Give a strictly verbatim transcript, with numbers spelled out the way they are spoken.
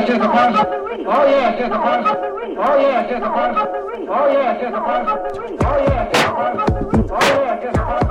yes, it's a person. Oh yes, it's a person. Oh yes, it's a person. Oh yes, it's a person. Oh yes, it's a person. Oh yes, it's a person.